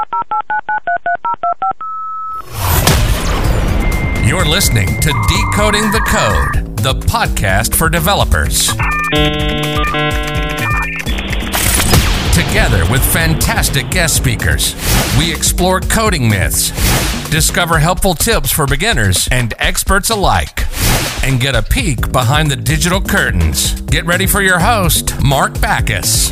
You're listening to Decoding the Code, the podcast for developers. Together with fantastic guest speakers, we explore coding myths, discover helpful tips for beginners and experts alike, and get a peek behind the digital curtains. Get ready for your host, Mark Backus.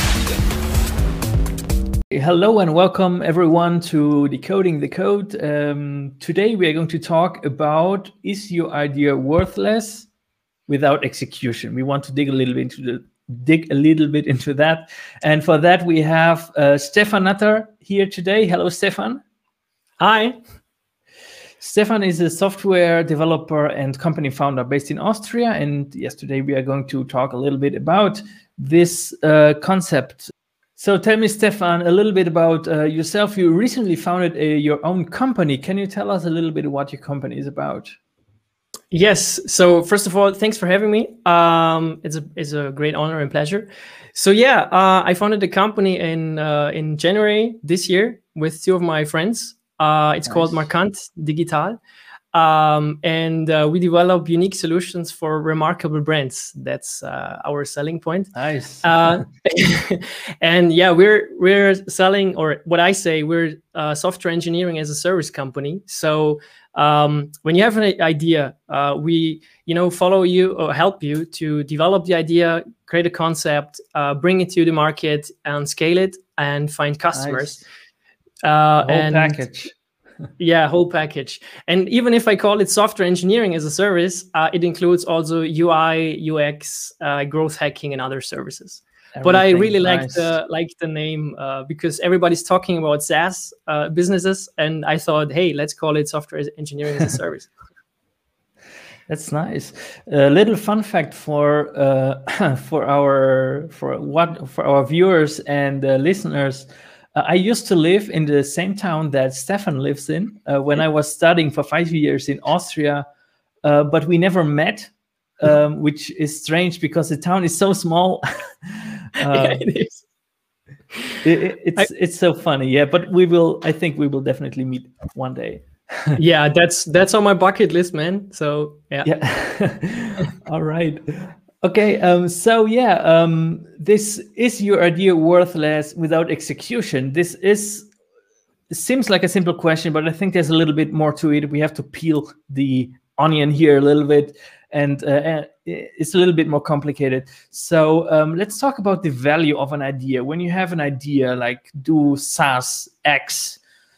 Hello and welcome everyone to Decoding the Code. Today we are going to talk about, is your idea worthless without execution? We want to dig a little bit into that. And for that we have Stefan Natter here today. Hello, Stefan. Hi. Stefan is a software developer and company founder based in Austria. And yesterday we are going to talk a little bit about this concept. So tell me, Stefan, a little bit about yourself. You recently founded your own company. Can you tell us a little bit what your company is about? Yes. So first of all, thanks for having me. It's a great honor and pleasure. So yeah, I founded the company in January this year with two of my friends. It's called Markant Digital. And we develop unique solutions for remarkable brands. That's our selling point. Nice. And yeah, we're selling, or what I say, we're software engineering as a service company. So when you have an idea, we follow you or help you to develop the idea, create a concept, bring it to the market, and scale it, and find customers. Nice. Whole package. Yeah, whole package. And even if I call it software engineering as a service, it includes also UI, UX, growth hacking, and other services. But I really like the name because everybody's talking about SaaS businesses, and I thought, hey, let's call it software engineering as a service. That's nice. A little fun fact for our viewers and listeners. I used to live in the same town that Stefan lives in when I was studying for 5 years in Austria, but we never met, which is strange because the town is so small. Yeah, it is. It's so funny, yeah. But I think we will definitely meet one day. Yeah, that's on my bucket list, man. So yeah. All right. Okay, this is your idea worthless without execution? Seems like a simple question, but I think there's a little bit more to it. We have to peel the onion here a little bit, and it's a little bit more complicated. So let's talk about the value of an idea. When you have an idea like do SaaS X,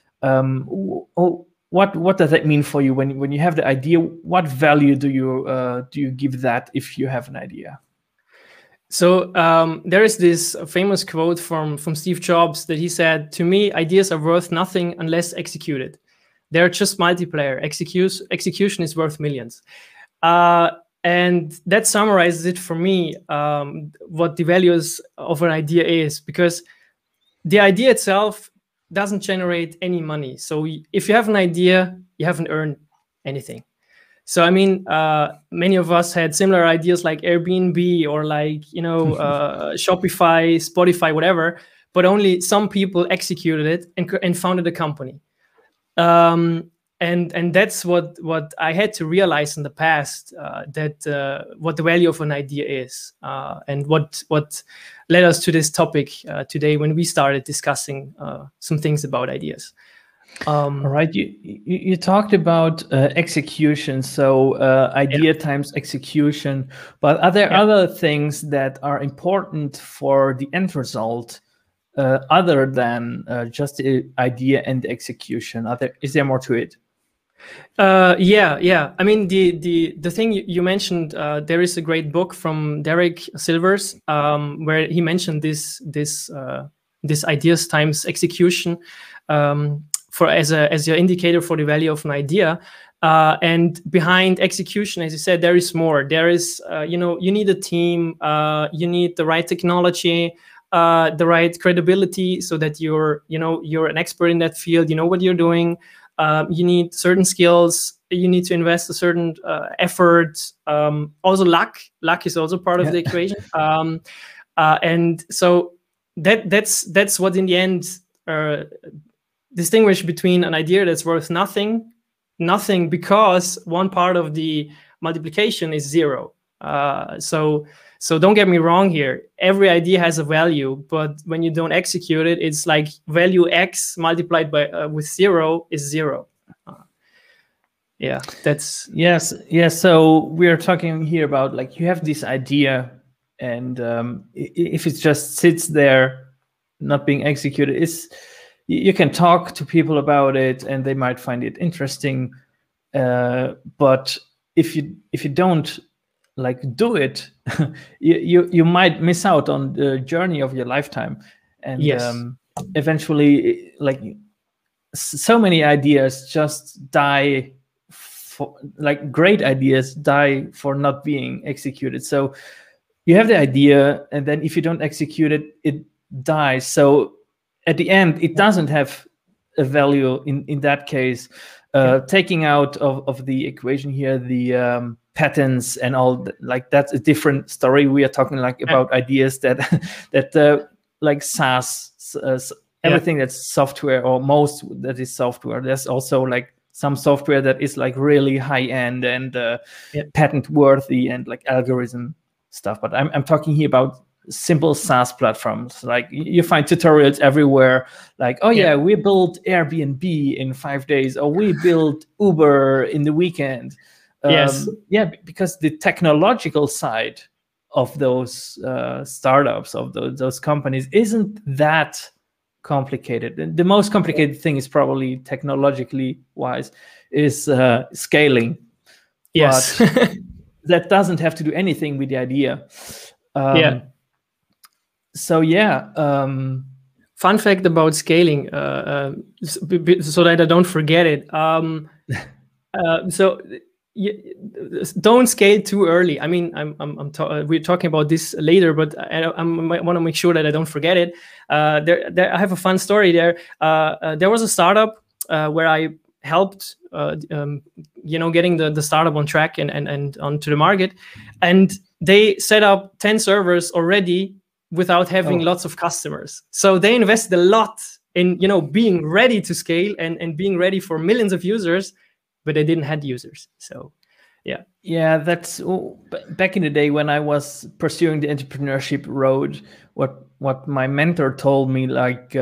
what does that mean for you when you have the idea? What value do you give that if you have an idea? So there is this famous quote from Steve Jobs that he said, "To me, ideas are worth nothing unless executed. They're just multiplayer. Execution is worth millions." And that summarizes it for me, what the values of an idea is, because the idea itself doesn't generate any money. So if you have an idea, you haven't earned anything. So I mean, many of us had similar ideas like Airbnb or like Shopify, Spotify, whatever. But only some people executed it and founded a company. And that's what I had to realize in the past, that what the value of an idea is, and what led us to this topic today when we started discussing some things about ideas. All right, you talked about execution, so idea times execution. But are there other things that are important for the end result, other than just the idea and the execution? Is there more to it? Yeah. I mean, the thing you mentioned, there is a great book from Derek Silvers, where he mentioned this ideas times execution as your indicator for the value of an idea. And behind execution, as you said, there is more. There is, you need a team, you need the right technology, the right credibility, so that you're an expert in that field. You know what you're doing. You need certain skills. You need to invest a certain effort. Also, luck is also part of the equation. And so that's what in the end distinguish between an idea that's worth nothing because one part of the multiplication is 0. So don't get me wrong here. Every idea has a value, but when you don't execute it, it's like value X multiplied by with 0 is 0. Yeah, that's yes. So we're talking here about like you have this idea, and if it just sits there, not being executed, you can talk to people about it, and they might find it interesting. But if you don't like do it, you might miss out on the journey of your lifetime, and eventually, like so many ideas just die. Like great ideas die for not being executed. So you have the idea, and then if you don't execute it, it dies. So at the end, it doesn't have a value in that case. Taking out of the equation here the patents and all, like that's a different story. We are talking like about ideas that like SaaS, everything that's software, or most that is software. There's also like some software that is like really high end and patent worthy and like algorithm stuff. But I'm talking here about simple SaaS platforms. Like you find tutorials everywhere. Like, we built Airbnb in 5 days, or we built Uber in the weekend. Because the technological side of those startups, of those companies, isn't that complicated. The most complicated thing is probably technologically wise is scaling. Yes. But that doesn't have to do anything with the idea. Fun fact about scaling, so that I don't forget it. Don't scale too early. I mean, we're talking about this later, but I want to make sure that I don't forget it. I have a fun story there. There was a startup where I helped, getting the startup on track and onto the market, and they set up 10 servers already without having lots of customers. So they invested a lot in being ready to scale and being ready for millions of users, but they didn't have users. So that's back in the day when I was pursuing the entrepreneurship road. What my mentor told me, like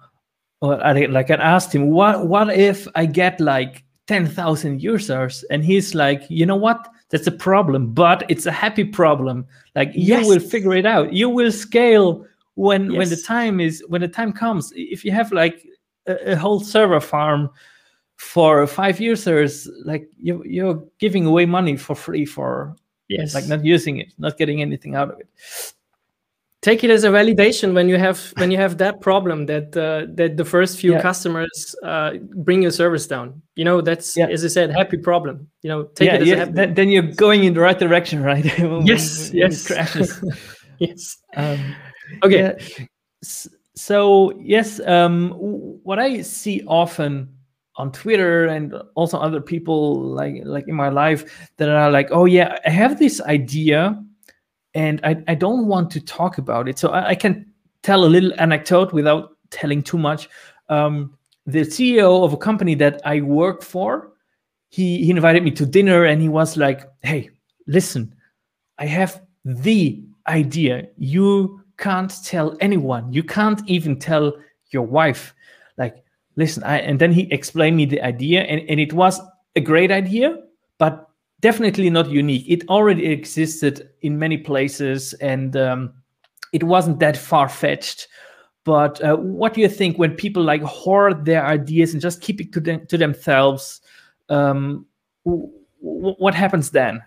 I asked him, what if I get like 10,000 users? And he's like, you know what? That's a problem, but it's a happy problem. Like you will figure it out. You will scale when the time comes. If you have like a whole server farm for 5 users, like you're giving away money for free for like not using it, not getting anything out of it. Take it as a validation when you have that problem that the first few customers bring your service down. That's as I said, happy problem. Take it as a happy. Then you're going in the right direction, right? Yes. It crashes. Yes. Okay. So yes, what I see often on Twitter and also other people like in my life that are like, I have this idea and I don't want to talk about it. So I can tell a little anecdote without telling too much. The CEO of a company that I work for, he invited me to dinner, and he was like, hey, listen, I have the idea. You can't tell anyone. You can't even tell your wife. Like, listen, and then he explained me the idea, and it was a great idea, but definitely not unique. It already existed in many places, and it wasn't that far-fetched. But what do you think when people like hoard their ideas and just keep it to themselves? What happens then?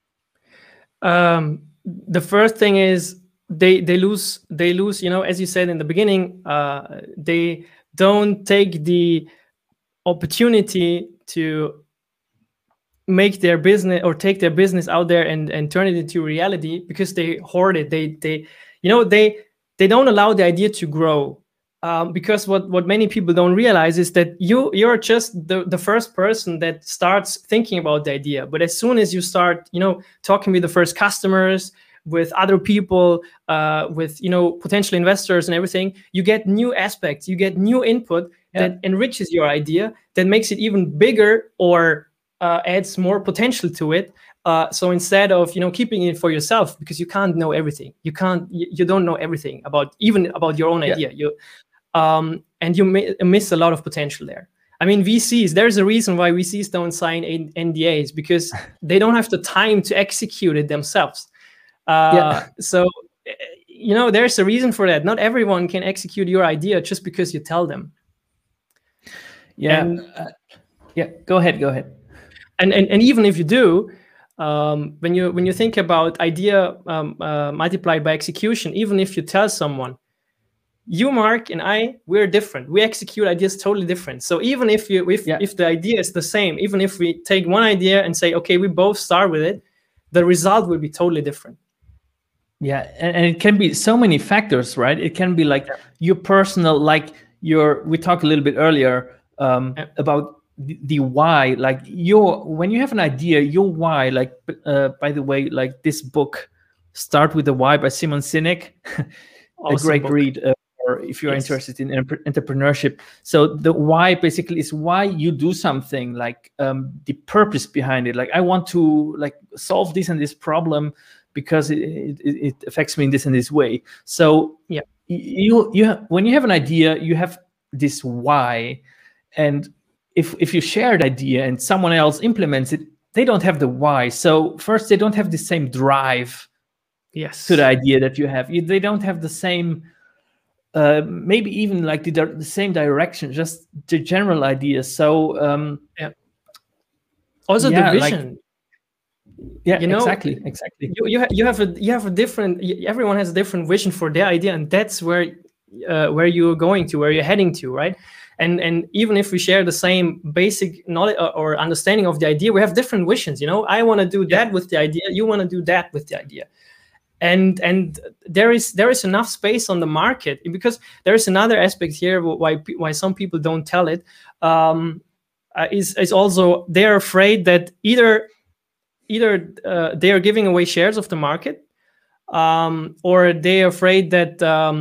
The first thing is they lose. As you said in the beginning, they don't take the opportunity to make their business or take their business out there and turn it into reality because they hoard it. They don't allow the idea to grow. Because what many people don't realize is that you're just the first person that starts thinking about the idea. But as soon as you start, talking with the first customers, with other people, with potential investors and everything, you get new aspects, you get new input that enriches your idea, that makes it even bigger or adds more potential to it. So instead of keeping it for yourself, because you can't know everything, you don't know everything about your own idea. And you miss a lot of potential there. I mean, VCs, there's a reason why VCs don't sign NDAs, because they don't have the time to execute it themselves. So, there's a reason for that. Not everyone can execute your idea just because you tell them. Go ahead. And even if you do, when you think about idea multiplied by execution, even if you tell someone, you, Mark, and we're different. We execute ideas totally different. So even if the idea is the same, even if we take one idea and say, okay, we both start with it, the result will be totally different. Yeah, and it can be so many factors, right? It can be like your personal, we talked a little bit earlier about the why. Like when you have an idea, your why. Like by the way, like this book, Start with the Why by Simon Sinek, a great read. Or if you're interested in entrepreneurship. So the why basically is why you do something, like the purpose behind it. Like I want to solve this and this problem because it affects me in this and this way. So you when you have an idea, you have this why. And if you share an idea and someone else implements it, they don't have the why. So first, they don't have the same drive to the idea that you have. They don't have the same maybe even like the same direction, just the general idea. So also the vision. Exactly. You have a different. Everyone has a different vision for their idea, and that's where you're going to, where you're heading to, right? And even if we share the same basic knowledge or understanding of the idea, we have different visions. I want to do that with the idea. You want to do that with the idea. And there is enough space on the market, because there is another aspect here why some people don't tell it, is also they're afraid that either they are giving away shares of the market, or they're afraid that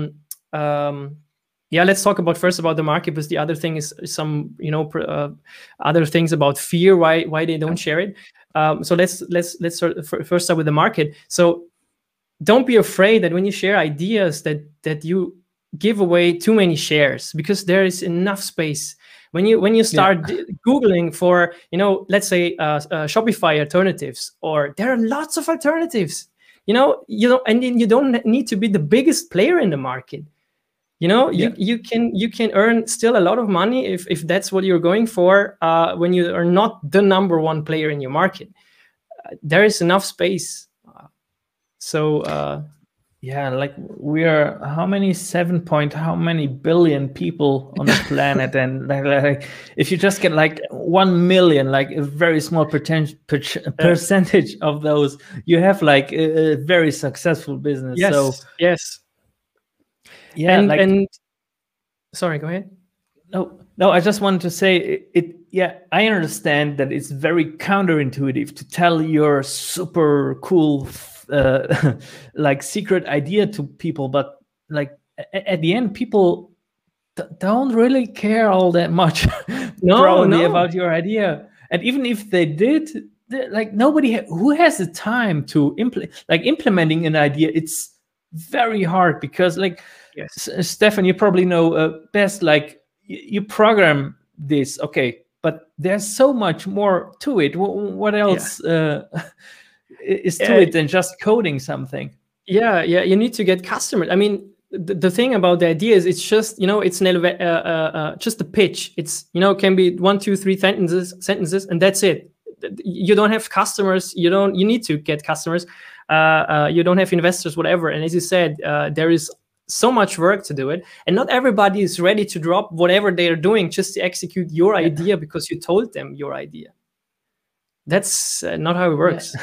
let's talk first about the market, because the other thing is some other things about fear why they don't share it. So let's first start with the market. So don't be afraid that when you share ideas that you give away too many shares, because there is enough space. When you start Googling for, let's say Shopify alternatives, or there are lots of alternatives, and then you don't need to be the biggest player in the market. You can earn still a lot of money if that's what you're going for, when you are not the number one player in your market. There is enough space. So we are how many billion people on the planet, and if you just get 1 million, a very small percentage of those, you have a very successful business. And sorry, go ahead. No, I just wanted to say it. Yeah, I understand that it's very counterintuitive to tell your super cool secret idea to people, but at the end, people don't really care all that much about your idea. And even if they did, nobody who has the time to implementing an idea, it's very hard, because Stefan, you probably know best, you program this, okay, but there's so much more to it. What else is to it than just coding something? You need to get customers. I mean, the thing about the idea is it's just it's just a pitch. It's can be 1, 2, 3 sentences, and that's it. You don't have customers. You need to get customers. You don't have investors, whatever. And as you said, there is so much work to do it, and not everybody is ready to drop whatever they are doing just to execute your idea because you told them your idea. That's not how it works.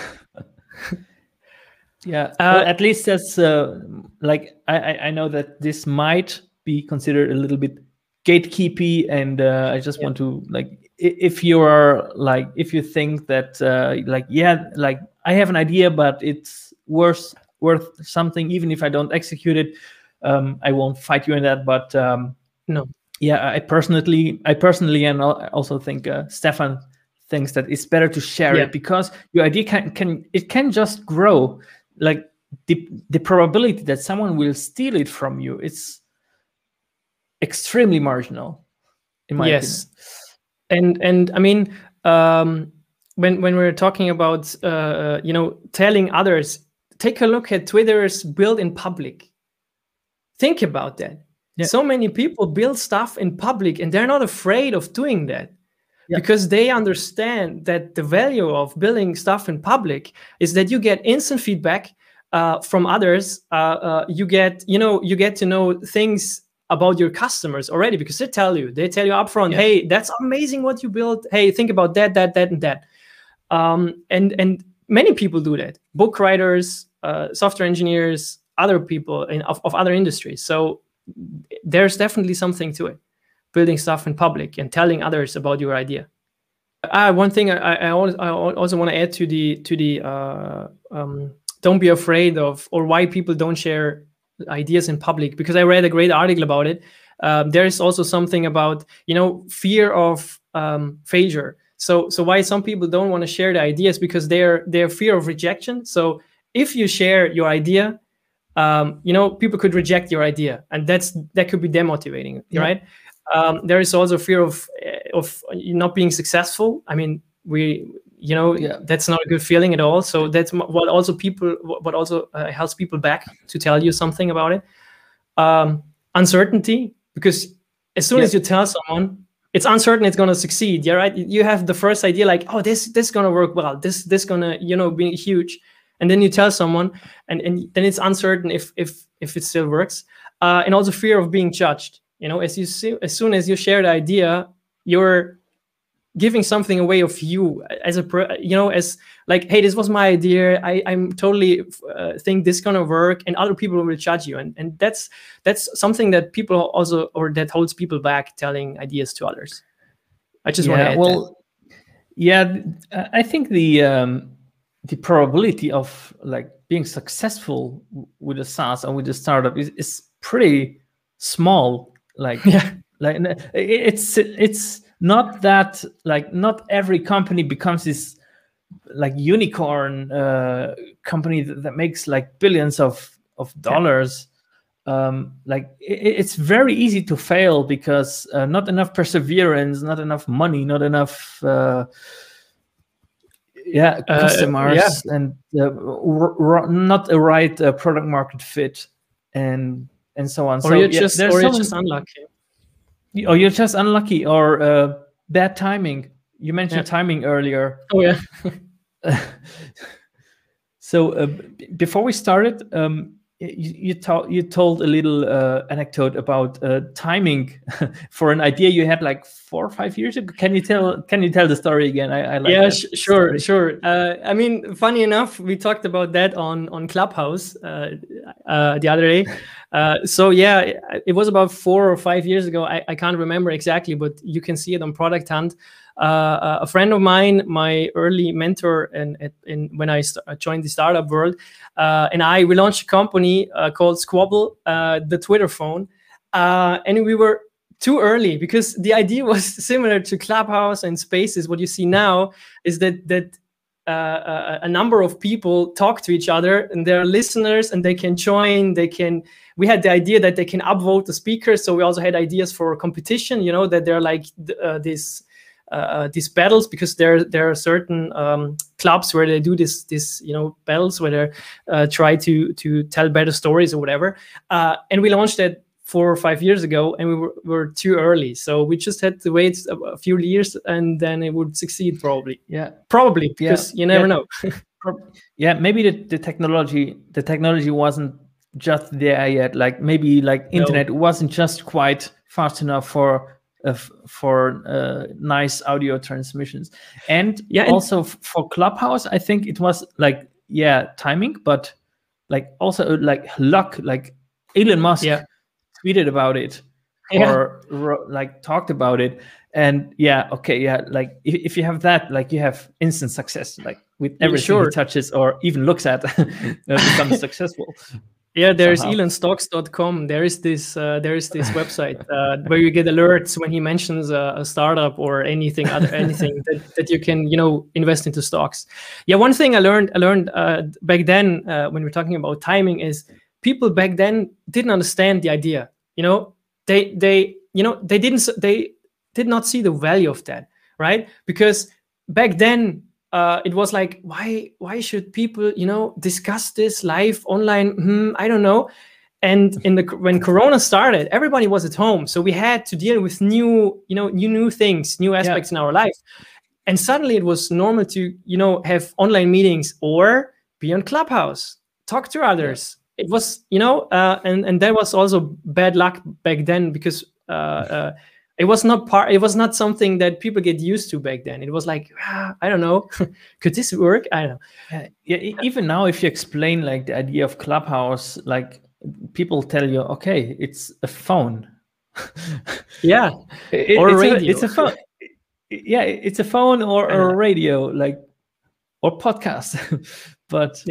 Well, at least that's I know that this might be considered a little bit gatekeepy, and I just want to if you are if you think that I have an idea but it's worth something, even if I don't execute it, I won't fight you in that. But no, Yeah, I personally, and I also think Stefan thinks that it's better to share it, because your idea can just grow. Like the probability that someone will steal it from you, it's extremely marginal, in my opinion. And I mean, when we're talking about telling others, take a look at Twitter's build in public. Think about that. Yeah. So many people build stuff in public, and they're not afraid of doing that. Yeah. Because they understand that the value of building stuff in public is that you get instant feedback from others. You get to know things about your customers already, because they tell you upfront, hey, that's amazing what you built. Hey, think about that, and that. And many people do that. Book writers, software engineers, other people of other industries. So there's definitely something to it, building stuff in public and telling others about your idea. One thing I also want to add to the don't be afraid of, or why people don't share ideas in public, because I read a great article about it. There is also something about fear of failure. So why some people don't want to share the ideas, because they're fear of rejection. So if you share your idea, people could reject your idea, and that could be demotivating, right? There is also fear of not being successful. I mean, that's not a good feeling at all. So that's what also helps people back to tell you something about it. Uncertainty, because as soon as you tell someone it's uncertain, it's going to succeed. Yeah, right. You have the first idea, like, oh, this is going to work well. This going to be huge. And then you tell someone, and then it's uncertain if it still works. And also fear of being judged. As soon as you share the idea, you're giving something away of you as as like, hey, this was my idea. I'm totally think this gonna work, and other people will judge you. And that's something that people also, or that holds people back telling ideas to others. I just want to add that. Yeah, I think the probability of like being successful with a SaaS or with a startup is pretty small. Like, like it's not that, like, not every company becomes this like unicorn company that makes like billions of dollars. Like it's very easy to fail because not enough perseverance, not enough money, not enough customers, and not a right product market fit, and so on. Or you're just unlucky. Or you're just unlucky, or bad timing. You mentioned timing earlier. Oh yeah. So before we started, you told a little anecdote about timing for an idea you had like 4 or 5 years ago. Can you tell the story again? I like sure. I mean, funny enough, we talked about that on Clubhouse the other day. It was about 4 or 5 years ago. I can't remember exactly, but you can see it on Product Hunt. A friend of mine, my early mentor, when I joined the startup world, and we launched a company called Squabble, the Twitter phone, and we were too early because the idea was similar to Clubhouse and Spaces. What you see now is that a number of people talk to each other, and they're listeners, and they can join. We had the idea that they can upvote the speakers, so we also had ideas for competition. That they're like these battles, because there are certain clubs where they do this battles where they try to tell better stories or whatever. And we launched that 4 or 5 years ago, and we were too early, so we just had to wait a few years, and then it would succeed probably. Probably, because you never know. Maybe the technology wasn't just there yet. Like maybe like internet wasn't just quite fast enough for nice audio transmissions, and also for Clubhouse, I think it was like timing, but like also like luck. Like Elon Musk tweeted about it or like talked about it, and like if you have that, like you have instant success, like with everything he touches or even looks at becomes successful. Yeah, there's somehow. elonstocks.com. There is this website where you get alerts when he mentions a startup or anything that you can invest into stocks. Yeah, one thing I learned back then when we're talking about timing is people back then didn't understand the idea. They did not see the value of that, right? Because back then it was like, why should people discuss this live online? I don't know. And when Corona started, everybody was at home, so we had to deal with new things, new aspects in our life. And suddenly it was normal to have online meetings or be on Clubhouse, talk to others. It was and that was also bad luck back then, because it was not something that people get used to back then. It was like, I don't know, could this work? I don't know. Yeah, even now, if you explain like the idea of Clubhouse, like people tell you, okay, it's a phone. Yeah, or radio. It's a phone. Yeah, it's a phone or a radio, like, or podcast. But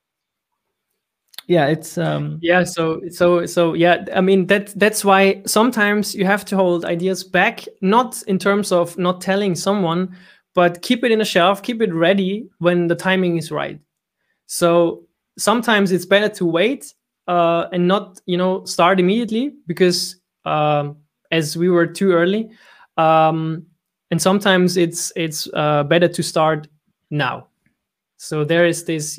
yeah, it's so yeah, I mean, that's why sometimes you have to hold ideas back, not in terms of not telling someone, but keep it in a shelf, keep it ready when the timing is right. So sometimes it's better to wait and not start immediately, because as we were too early, and sometimes it's better to start now. So there is this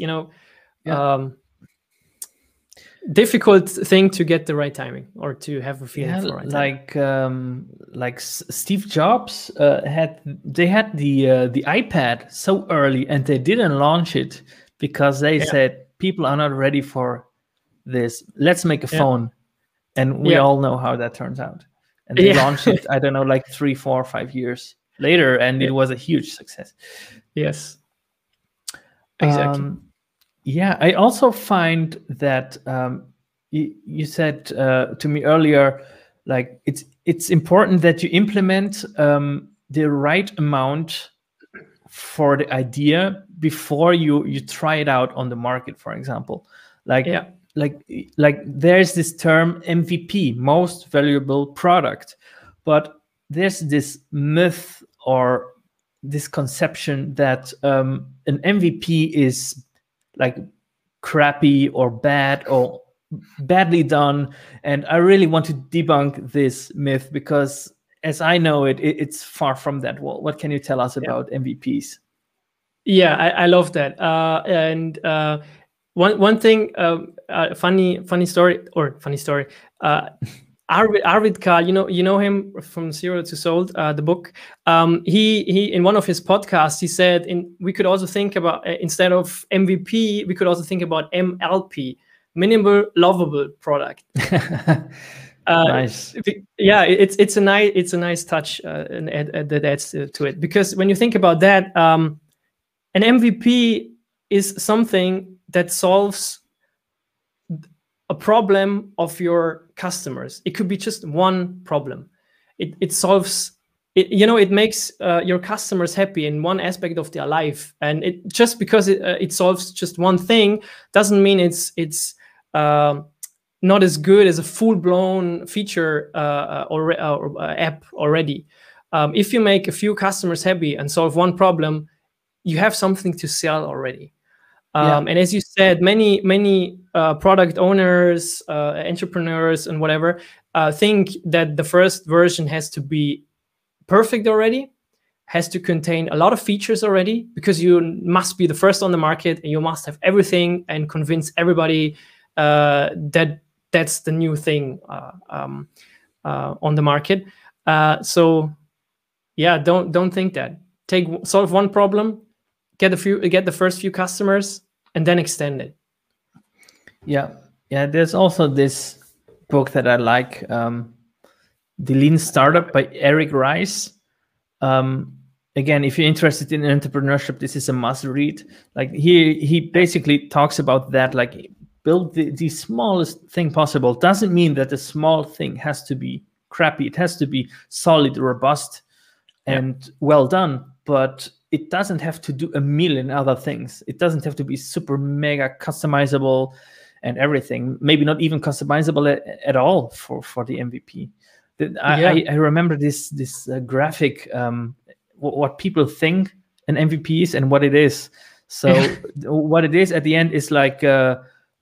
difficult thing to get the right timing, or to have a feeling for right timing. Like Steve Jobs had the iPad so early, and they didn't launch it because they said people are not ready for this. Let's make a phone, and we all know how that turns out. And they launched it, I don't know, like 3, 4, 5 years later, and it was a huge success. Yes, exactly. Yeah, I also find that you said to me earlier, like it's important that you implement the right amount for the idea before you try it out on the market, for example. Like there's this term MVP, most valuable product, but there's this myth or this conception that an MVP is like crappy or bad or badly done. And I really want to debunk this myth, because as I know it's far from that. Well, what can you tell us about MVPs? Yeah, I love that. And one thing, funny story. Arvid Kahl, you know him from Zero to Sold, the book. He in one of his podcasts, he said we could also think about, instead of MVP, we could also think about MLP, minimal lovable product. Nice. Yeah, it's a nice touch that adds to it, because when you think about that, an MVP is something that solves a problem of your customers. It could be just one problem. It solves it. It makes your customers happy in one aspect of their life, and it just because it solves just one thing doesn't mean it's not as good as a full-blown feature or app already. If you make a few customers happy and solve one problem, you have something to sell already. And as you said, many product owners, entrepreneurs, and whatever think that the first version has to be perfect already, has to contain a lot of features already, because you must be the first on the market and you must have everything and convince everybody that that's the new thing on the market. So yeah, don't think that. Solve one problem, get the first few customers, and then extend it. Yeah. There's also this book that I like, The Lean Startup by Eric Rice. Again, if you're interested in entrepreneurship, this is a must read. Like he basically talks about that, like build the smallest thing possible. Doesn't mean that the small thing has to be crappy. It has to be solid, robust, and well done. But it doesn't have to do a million other things. It doesn't have to be super mega customizable. and everything. Maybe not even customizable at all for the MVP. I remember this graphic, what people think an MVP is and what it is. So what it is at the end is like a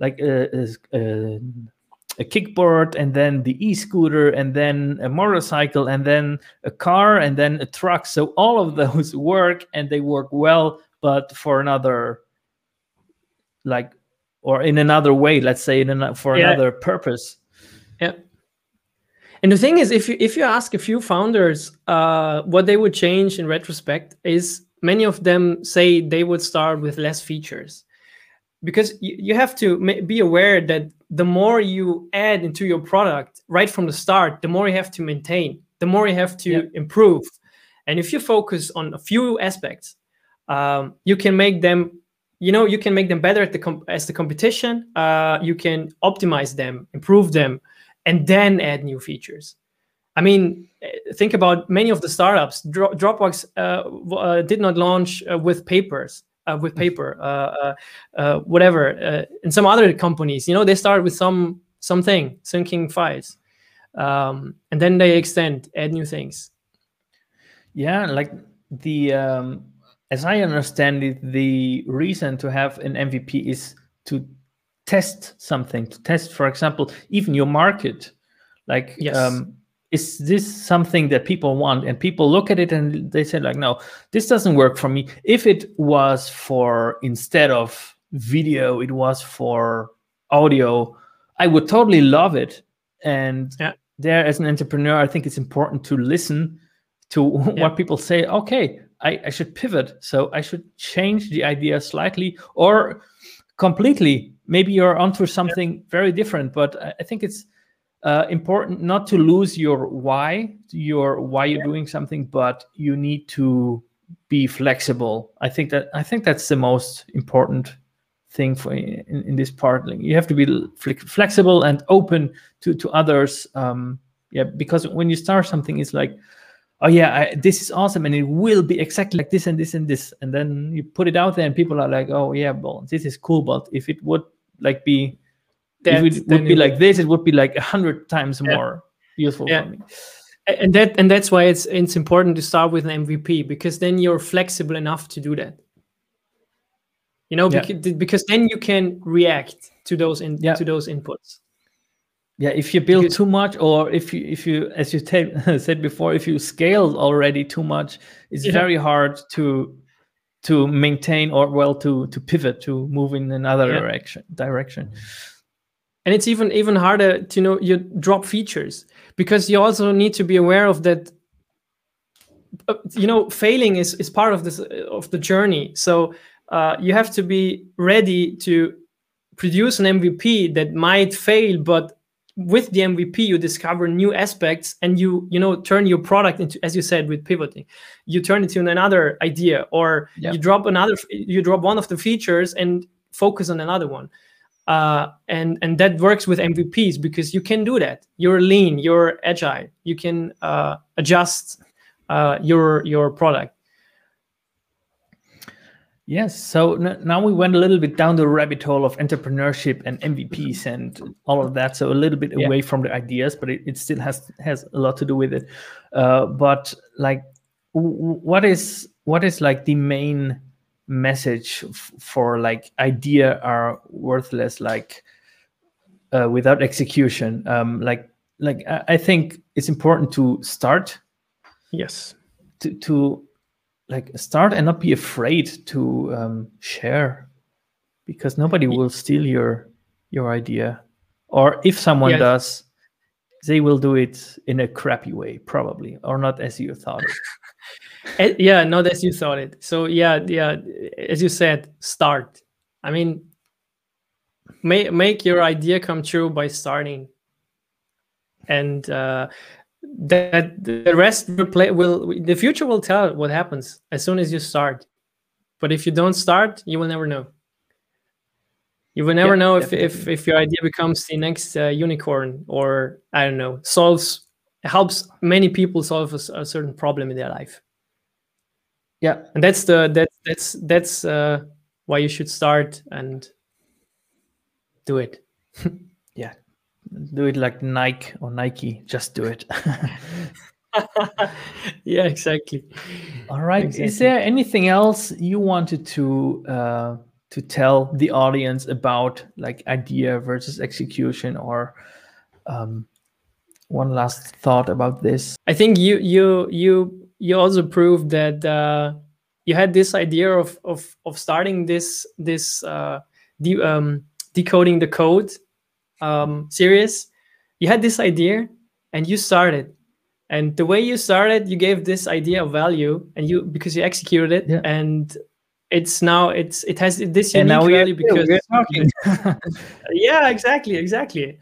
kickboard, and then the e-scooter, and then a motorcycle, and then a car, and then a truck. So all of those work, and they work well, but for another, or in another way, let's say, for another purpose. Yeah. And the thing is, if you ask a few founders what they would change in retrospect, is many of them say they would start with less features. Because you have to be aware that the more you add into your product right from the start, the more you have to maintain, the more you have to improve. And if you focus on a few aspects, you can make them, you can make them better as the competition. You can optimize them, improve them, and then add new features. I mean, think about many of the startups. Dropbox did not launch with paper, whatever. And some other companies, they start with something, syncing files, and then they extend, add new things. Yeah, like as I understand it, the reason to have an MVP is to test something, to test, for example, even your market. Like, is this something that people want? And people look at it and they say, like, no, this doesn't work for me. If it was for, instead of video, it was for audio, I would totally love it. And there, as an entrepreneur, I think it's important to listen to what people say. Okay, I should pivot. So I should change the idea slightly or completely. Maybe you're onto something very different, but I think it's important not to lose your why you're doing something, but you need to be flexible. I think that's the most important thing for in this part. Like, you have to be flexible and open to others. Because when you start something, it's like, oh yeah, this is awesome, and it will be exactly like this and this and this, and then you put it out there, and people are like, oh yeah, well, this is cool, but if it would be like this, it would be like 100 times more useful for me. And that's why it's important to start with an MVP, because then you're flexible enough to do that. Because then you can react to those to those inputs. Yeah, if you build too much, or if you as you said before, if you scale already too much, it's very hard to maintain, or to pivot, to move in another direction. And it's even harder to you drop features, because you also need to be aware of that. Failing is part of the journey. So you have to be ready to produce an MVP that might fail, but with the MVP, you discover new aspects, and you turn your product into, as you said, with pivoting, you turn it into another idea, or you drop one of the features and focus on another one. And that works with MVPs, because you can do that. You're lean, you're agile, you can adjust your product. Yes. So now we went a little bit down the rabbit hole of entrepreneurship and MVPs and all of that. So a little bit away from the ideas, but it still has a lot to do with it. But like, what is like the main message for like idea are worthless, like without execution? Like I think it's important to start. Yes. To like start and not be afraid to share, because nobody will steal your idea, or if someone does, they will do it in a crappy way, probably, or not as you thought it. Not as you thought it. So as you said, start. I mean, make your idea come true by starting, and that the rest the future will tell what happens as soon as you start. But if you don't start, you will never know. You will never know if your idea becomes the next unicorn, or I don't know, helps many people solve a certain problem in their life. Yeah, and that's why you should start and do it. Yeah, do it like Nike or Nike. Just do it. Yeah, exactly. All right. Exactly. Is there anything else you wanted to tell the audience about, like idea versus execution, or one last thought about this? I think you also proved that you had this idea of starting this decoding the code series. You had this idea and you started. And the way you started, you gave this idea of value, and because you executed it, Yeah. and it has this And unique now value because we're talking. yeah, exactly.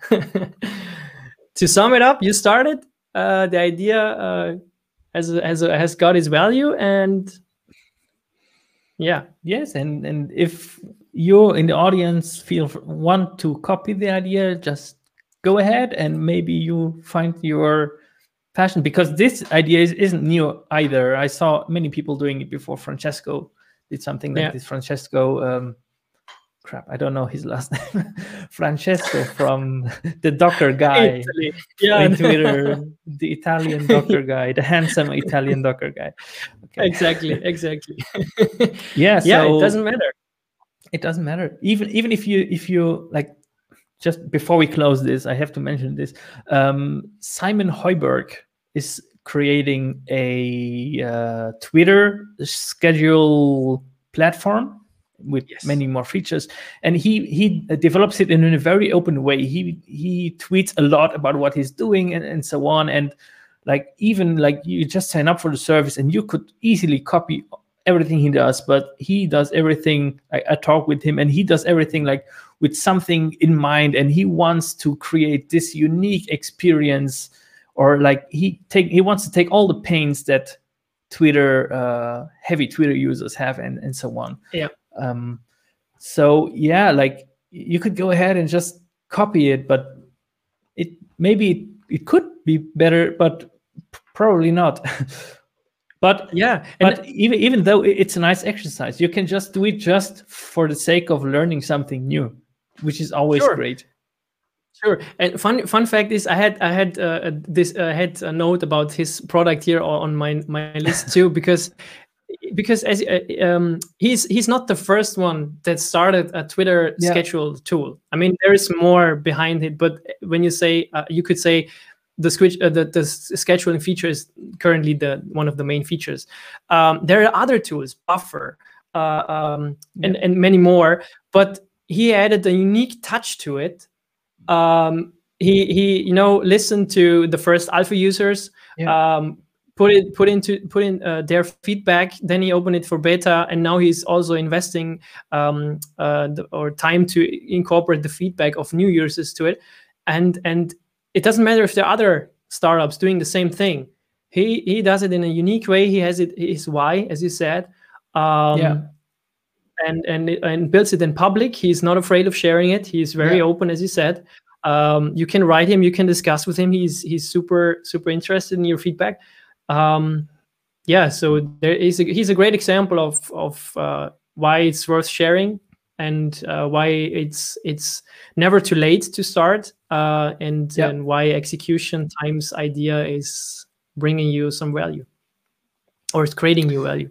To sum it up, you started. The idea has got its value, and yeah. Yes, and if you in the audience want to copy the idea, just go ahead and maybe you find your passion, because this idea isn't new either. I saw many people doing it before. Francesco did something like this. Francesco, I don't know his last name. Francesco from the Docker guy in Twitter, the Italian Docker guy, the handsome Italian Docker guy. Okay. Exactly. Yeah, so it doesn't matter. It doesn't matter. Even if you like, just before we close this, I have to mention this. Simon Hoiberg is creating a Twitter schedule platform with many more features, and he develops it in a very open way. He tweets a lot about what he's doing and so on, and like even like you just sign up for the service and you could easily copy everything he does, but he does everything. I talk with him and he does everything like with something in mind, and he wants to create this unique experience, or like he wants to take all the pains that Twitter heavy Twitter users have and so on. Yeah. So yeah, like you could go ahead and just copy it, but it could be better, but probably not. But yeah, but even though it's a nice exercise, you can just do it just for the sake of learning something new, which is always great. Sure. And fun fact is, I had a note about his product here on my list too, because as he's not the first one that started a Twitter schedule tool. I mean, there is more behind it, but when you say you could say the scheduling feature is currently one of the main features. There are other tools, Buffer, and many more, but he added a unique touch to it. He listened to the first alpha users, put in their feedback, then he opened it for beta, and now he's also investing time to incorporate the feedback of new users to it, and it doesn't matter if there are other startups doing the same thing. He does it in a unique way. He has his why, as you said, and builds it in public. He's not afraid of sharing it. He's very open, as you said. You can write him. You can discuss with him. He's super interested in your feedback. So he's a great example of why it's worth sharing, and why it's never too late to start, and why execution times idea is bringing you some value, or it's creating you value.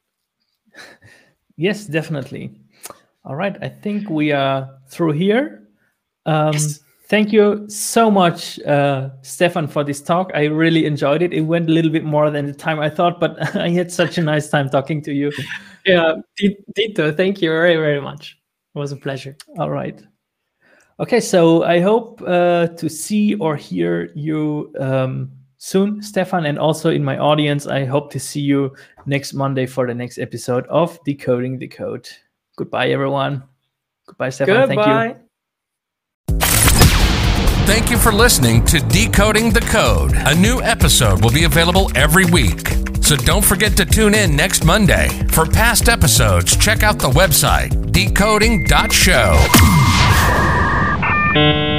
Yes, definitely. All right, I think we are through here. Thank you so much, Stefan, for this talk. I really enjoyed it. It went a little bit more than the time I thought, but I had such a nice time talking to you. Yeah, Dito, thank you very, very much. It was a pleasure. All right. Okay, so I hope to see or hear you soon, Stefan, and also in my audience. I hope to see you next Monday for the next episode of Decoding the Code. Goodbye, everyone. Goodbye, Stefan. Goodbye. Thank you. Thank you for listening to Decoding the Code. A new episode will be available every week, so don't forget to tune in next Monday. For past episodes, check out the website decoding.show.